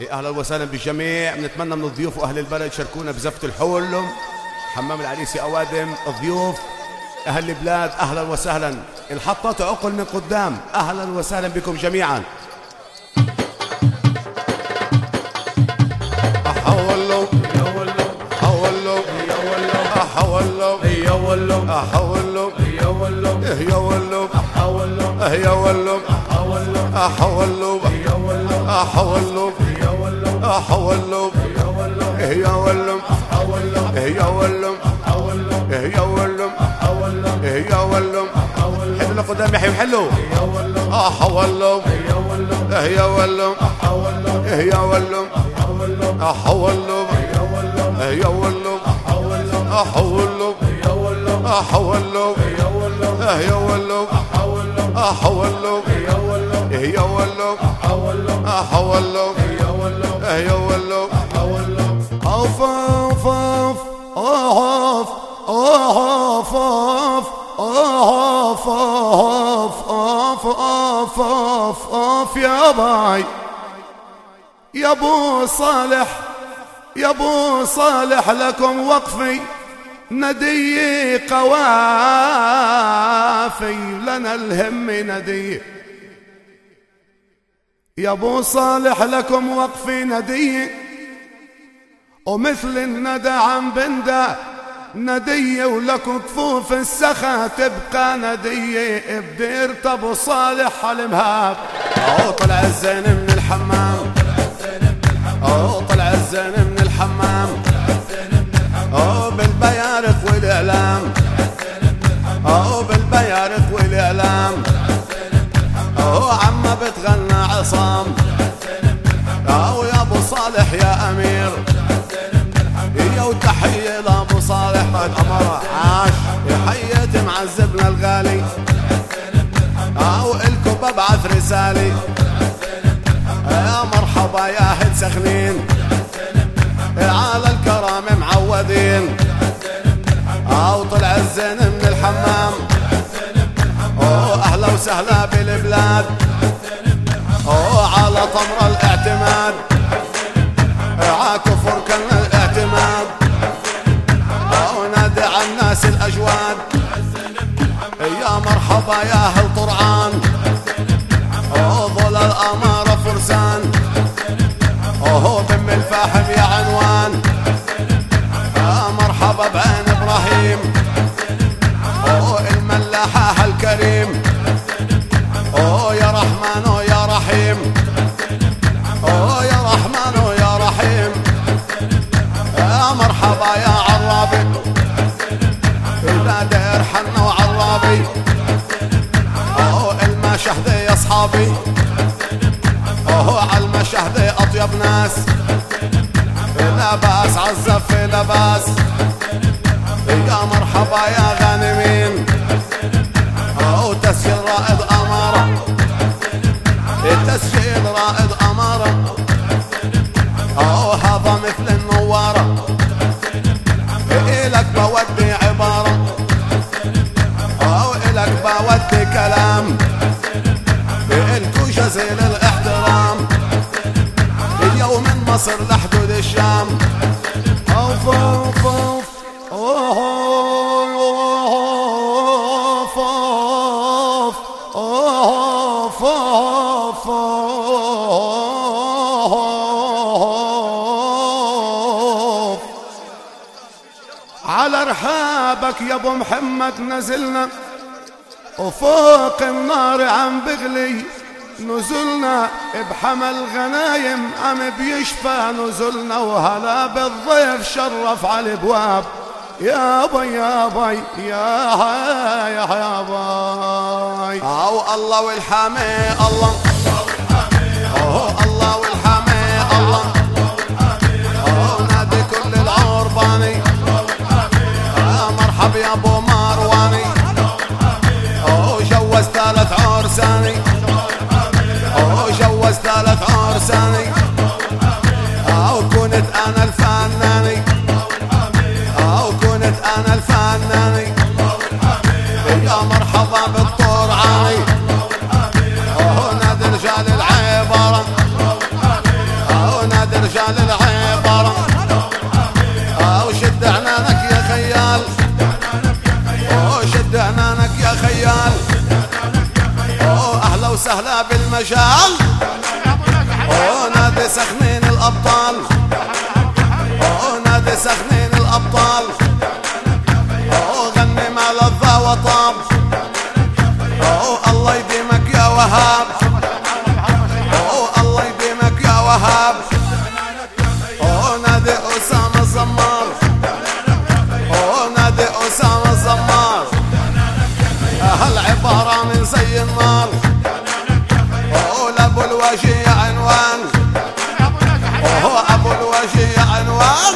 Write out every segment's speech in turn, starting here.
اهلا وسهلا بالجميع. بنتمنى من الضيوف واهل البلد يشاركونا بزفة الحول. حمام العريسي اوادم، الضيوف اهل البلاد اهلا وسهلا. الحطة تعقل من قدام، اهلا وسهلا بكم جميعا. احولوا يا ولو، حولوا يا ولو، احولوا يا ولو، احولوا يا ولو، يا ولو، احولوا يا ولو، احولوا يا ولو، احولوا يا ولو، احولوا يا ولو، يا ولو، يا ولو، يا ولو، يا ولو. حد اللي قدام يحيى وحلو. احولوا يا ولو، يا ولو، يا ولو، احولوا يا ولو، احولوا احولوا يا ولو، احولوا يا ولو، احولوا يا ولو. اوف اوف اوف اوف اوف اوف اوف اوف اوف اوف يا باي يا ابو صالح، يا ابو صالح لكم وقفي ندي قوافي لنا الهم ندي. يا ابو صالح لكم وقفي ندي، ومثل الندى عن بندى ندي، ولكم كفوف السخا تبقى ندي بديرة ابو صالح المهاب. طلع الزين من الحمام، طلع الزين من الحمام، بالبيارق والاعلام، بالبيارق والاعلام، عم بتغنى عصام، يا ابو صالح يا امير، يا وتحيه لابو صالح الامر عاش، حياتي معذبنا الغالي، والكم ببعث رسالي، يا مرحبا يا اهل سخنين، على الكرام معودين، وطلع الزين من الحمام، اهلا وسهلا بالبلاد، على طمر الاعتماد، عاكفر كان الاعتماد، ونادي على الناس الاجواد، يا مرحبا يا اهل طرعان، ظل الاماره فرسان، بم الفاحم يا عنوان، مرحبا بعين ابراهيم، الملاحه الكريم، يا رحمن يا رحيم، يا رحمن يا رحيم، مرحبا يا عرابي، إذا دير حنا وعرابي، المشهدة يا اصحابي، على المشهدة اطيب ناس، لباس عزف لباس، يا مرحبا يا غانمين، وتسجيل رائد اماره، التسجيل رائد اماره، هذا مثل النواره، إلك بودي عباره، إلك بودي كلام، إلكو جزيل الاحترام، اليوم من مصر لحدود الشام. اوف اوف اوف اوف اوف اوف اوف. على رحابك يا ابو محمد نزلنا، وفوق النار عم بغلي نزلنا، بحمل غنايم عم بيشفى نزلنا، وهلا بالضيف شرف على الابواب، يا باي يا باي يا باي. الله والحامي الله، الله والحامي الله، نادي كل العرباني، مرحب يا ابو مرواني، جوز 3 عرساني، جوز 3 عرساني، وكنت انا الفناني، وكنت انا الفناني، يا مرحبا بالطرعاني، نادي رجال العبارة، رجال العبر وشد عنانك يا خيال وشد عنانك يا خيال اهلا وسهلا بالمجال نادي سخنين الابطال نادي سخنين الابطال غني ما لذة وطاب الله يديمك يا وهاب الله يديمك يا وهاب نادي أسامة الزمار نادي أسامة الزمار هالعبارة من زي النار لأبو الوجيه عنوان أبو الوجيه عنوان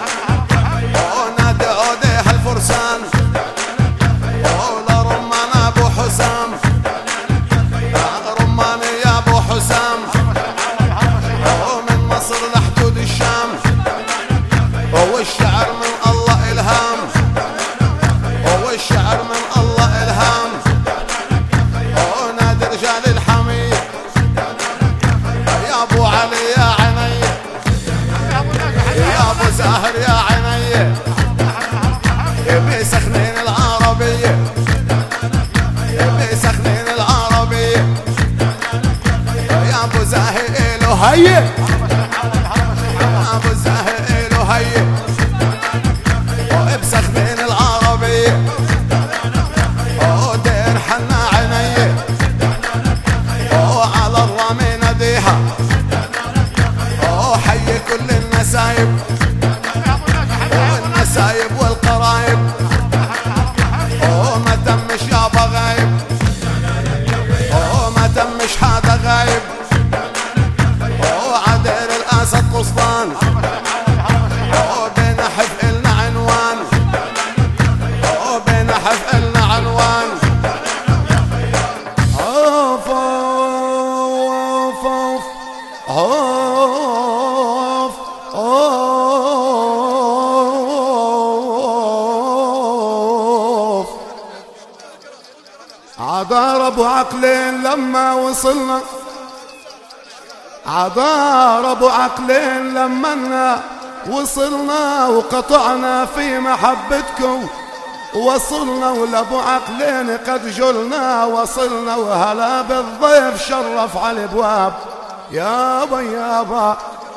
نادي عوديه الفرسان لرمان أبو حسام رماني يا أبو حسام من مصر لحدود الشام والشعر من الله إلهام والشعر من الله إلهام نادي رجال الحمية يا أبو علي يا عيني يا أبو زاهر يا عيني بسخنين العربية بسخنين العربية يا أبو زاهر إله هيا أبو زاهر إله هيا بسخنين العربية دير حنا عيني على الرامي نديها حي كل النسايب والنسايب والقرايب ما تمش يا بغايب ما تمش حدا غايب عدير الاسد قسطان بنحف إلنا عنوان بنحف إلنا عنوان اوف اوف اوف اوف عدار ابو عقلين لما وصلنا عدار ابو عقلين لما وصلنا وقطعنا في محبتكم وصلنا ولابو عقلين قد جلنا وصلنا وهلا بالضيف شرف على الابواب يابا يابا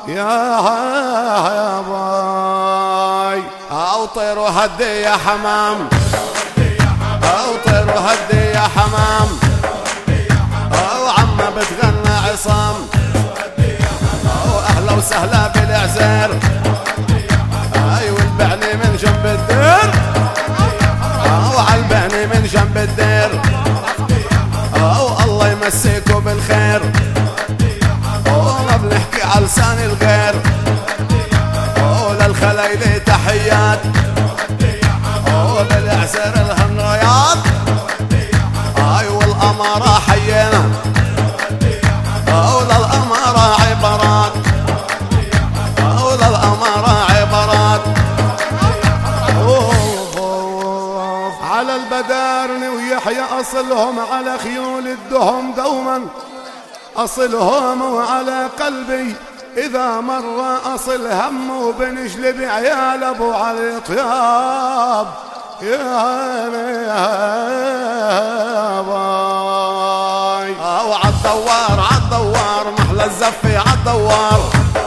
يا باي طير وهدي يا حمام طير وهدي يا حمام وعما بتغنى عصام اهلا وسهلا بالعزير والبعني من جنب الدير وعالبعني من جنب الدير الله يمسيكوا بالخير ما بنحكي على لسان الغير للخلايلي تحيات للعسير الهنريات والأمارة حيينا وللأمارة عبارات وللأمارة عبارات على البدارن ويحيى أصلهم على خيول الدهم دوما أصلهم وعلى قلبي إذا مر أصل هم وبنجلب عيال أبو علي طياب يا باي وعالدوار عالدوار محلى الزفي عالدوار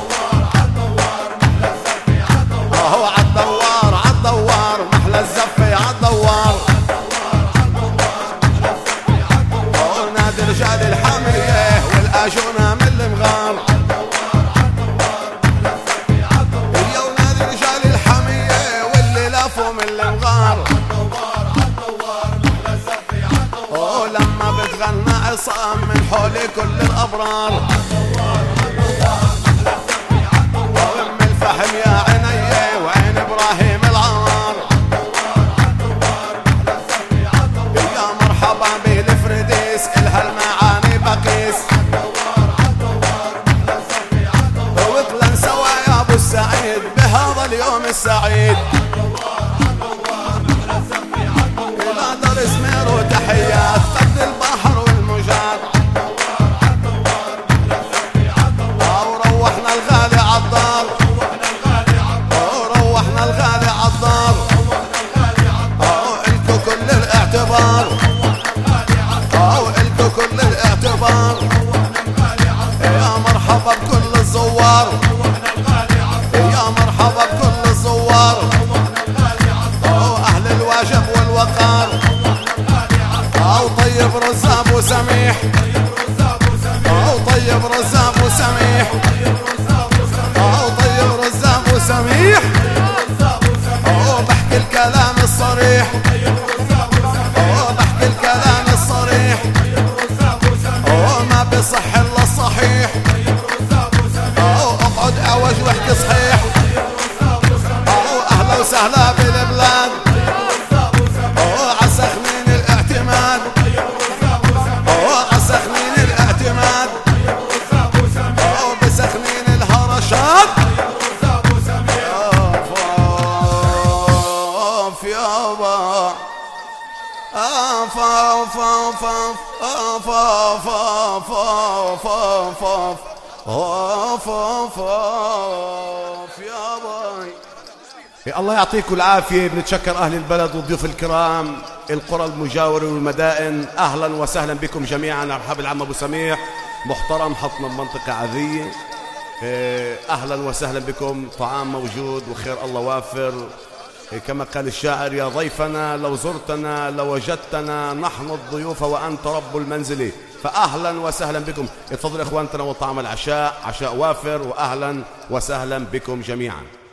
عالدوار عالدوار محلى الزفي عالدوار نادي رجال الحمية والآجونة من المغار يا ونادي رجال الحمية واللي لافوا من المغار لما بتغنى عصام من حولي كل الأبرار وام الفحم يا عيني وعين إبراهيم العار يا مرحبا بالفرديس إلها المعاني بقيس وطلن سوا يا أبو السعيد بهذا اليوم السعيد إلى دار سمير وتحيات قد البحر والمجاد وروحنا الغالي عالضيف الزوار يا مرحبا بكل الزوار اهل الواجب والوقار طيب رزاب وسميح طيب رزاب وسميح طيب رزاب وسميح بحكي الكلام الصريح بحكي الكلام الصريح ما بصح الا الصحيح اقعد اعوج واحكي صحيح اهلا وسهلا بالبلاد عسخنين الاعتماد عسخنين الاعتماد بسخنين الهرشات يابا يا الله يعطيكم العافية. بنتشكر أهل البلد والضيوف الكرام، القرى المجاورة والمدائن، أهلا وسهلا بكم جميعا. مرحبا العم أبو سميح محترم حطنا بمنطقة عادية، أهلا وسهلا بكم. طعام موجود وخير الله وافر. كما قال الشاعر يا ضيفنا لو زرتنا لوجدتنا نحن الضيوف وأنت رب المنزل، فأهلا وسهلا بكم. اتفضل إخوانتنا وطعام العشاء، عشاء وافر، وأهلا وسهلا بكم جميعا.